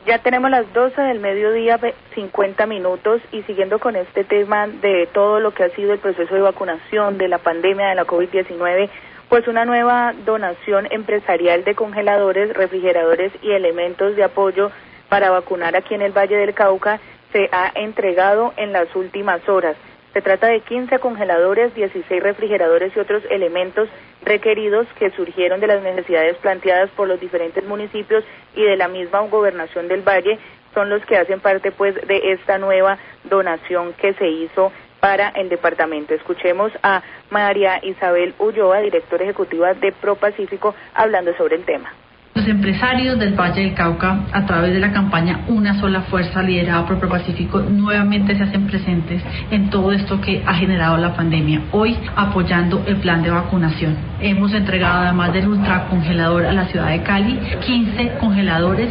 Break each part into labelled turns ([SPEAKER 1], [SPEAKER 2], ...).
[SPEAKER 1] Ya tenemos las 12 del mediodía, 50 minutos, y siguiendo con este tema de todo lo que ha sido el proceso de vacunación, de la pandemia de la COVID-19, pues una nueva donación empresarial de congeladores, refrigeradores y elementos de apoyo para vacunar aquí en el Valle del Cauca se ha entregado en las últimas horas. Se trata de 15 congeladores, 16 refrigeradores y otros elementos requeridos que surgieron de las necesidades planteadas por los diferentes municipios y de la misma gobernación del Valle, son los que hacen parte pues de esta nueva donación que se hizo para el departamento. Escuchemos a María Isabel Ulloa, directora ejecutiva de ProPacífico, hablando sobre el tema.
[SPEAKER 2] Los empresarios del Valle del Cauca, a través de la campaña Una Sola Fuerza, liderada por ProPacífico, nuevamente se hacen presentes en todo esto que ha generado la pandemia, hoy apoyando el plan de vacunación. Hemos entregado, además del ultracongelador a la ciudad de Cali, 15 congeladores,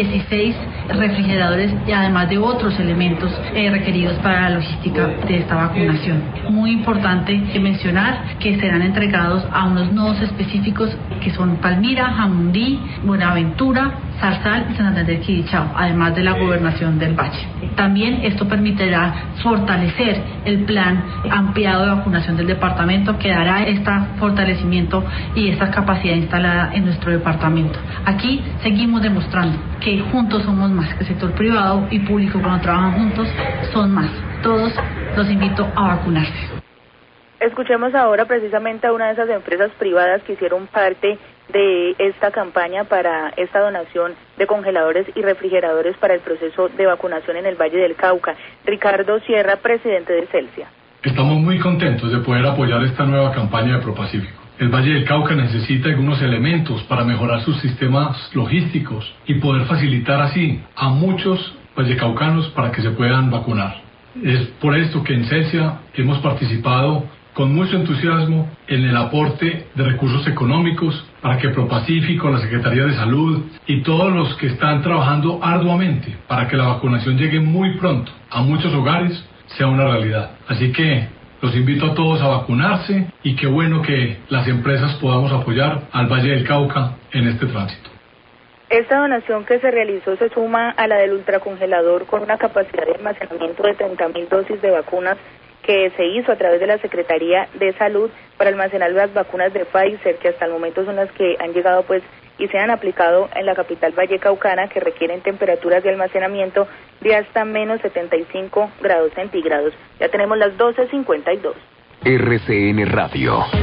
[SPEAKER 2] 16 refrigeradores y además de otros elementos requeridos para la logística de esta vacunación. Muy importante mencionar que serán entregados a unos nodos específicos que son Palmira, Jamundí, Buenaventura, Zarzal y Santander Quilichao, además de la gobernación del Valle. También esto permitirá fortalecer el plan ampliado de vacunación del departamento, que dará este fortalecimiento y esta capacidad instalada en nuestro departamento. Aquí seguimos demostrando que juntos somos más, que el sector privado y público, cuando trabajan juntos, son más. Todos los invito a vacunarse.
[SPEAKER 1] Escuchemos ahora precisamente a una de esas empresas privadas que hicieron parte de esta campaña para esta donación de congeladores y refrigeradores para el proceso de vacunación en el Valle del Cauca. Ricardo Sierra, presidente de Celsia.
[SPEAKER 3] Estamos muy contentos de poder apoyar esta nueva campaña de ProPacífico. El Valle del Cauca necesita algunos elementos para mejorar sus sistemas logísticos y poder facilitar así a muchos vallecaucanos para que se puedan vacunar. Es por esto que en Celsia hemos participado con mucho entusiasmo en el aporte de recursos económicos para que ProPacífico, la Secretaría de Salud y todos los que están trabajando arduamente para que la vacunación llegue muy pronto a muchos hogares sea una realidad. Así que los invito a todos a vacunarse y qué bueno que las empresas podamos apoyar al Valle del Cauca en este tránsito.
[SPEAKER 1] Esta donación que se realizó se suma a la del ultracongelador con una capacidad de almacenamiento de 30.000 dosis de vacunas que se hizo a través de la Secretaría de Salud para almacenar las vacunas de Pfizer, que hasta el momento son las que han llegado pues y se han aplicado en la capital vallecaucana, que requieren temperaturas de almacenamiento de hasta menos 75 grados centígrados. Ya tenemos las 12:52.
[SPEAKER 4] RCN Radio.